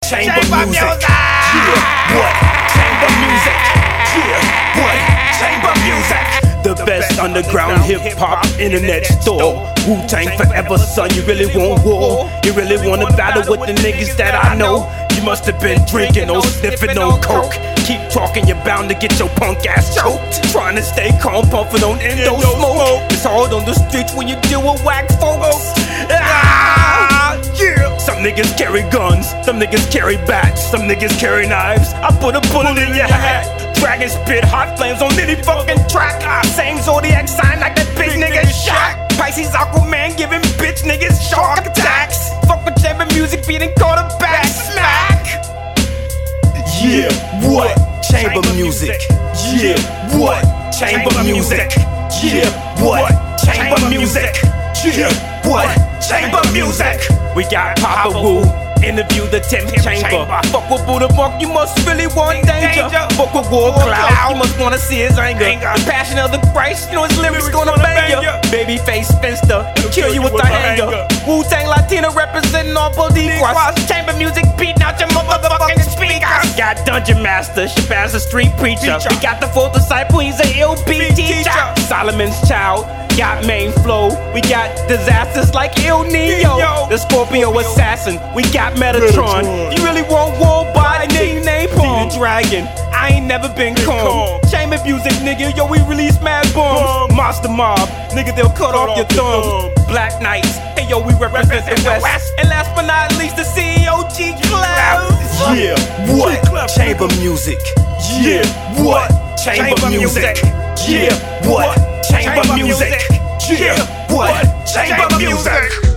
Chamber music. Yeah, what? Chamber music. Yeah, what? Chamber music. The best underground hip-hop internet store. Wu-Tang forever, son, you really want war? You really wanna battle with the niggas that I know? You must have been drinking or sniffing on coke. Keep talking, you're bound to get your punk ass choked. Trying to stay calm, puffing on endo smoke. It's hard on the streets when you deal with whack folks. Some niggas carry guns, some niggas carry bats, some niggas carry knives. I put a bullet in your hat. Dragon spit hot flames on any fucking track. Same zodiac sign like that big nigga Shaq. Pisces Aquaman giving bitch niggas shark attacks. Fuck with chamber music beating quarterback smack. Yeah, what? Chamber music. Yeah, what? Chamber music. Yeah, what? Chamber music. Yeah, what? Chamber music. We got Papa Wu, interview the 10th chamber. Fuck with Buddha Monk, you must really want danger. Fuck with War Cloud, you must wanna see his anger. The passion of the Christ, you know his lyrics gonna bang ya. Babyface Finster, kill you with the hanger. Wu-Tang Latina representing all Boricuas. Chamber music beating out your motherfucking speakers. Got Dungeon Master, Shabazz the street preacher. We got the full disciple, he's a ill beat teacher. Solomon's Child, got main flow. We got disasters like Il Nino. The Scorpio assassin, we got Metatron. You really want war by name Napalm. The Dragon, I ain't never been calm. Chamber music, nigga, yo, we release mad bombs. Monster Mob, nigga, they'll cut off your thumbs. Black Knights, hey yo, we represent the West. And last but not least, the CEO G-Cloud. Yeah, what? Chamber music. Yeah, what? Chamber music. Yeah, what? Chamber music. Yeah, what? Chamber music.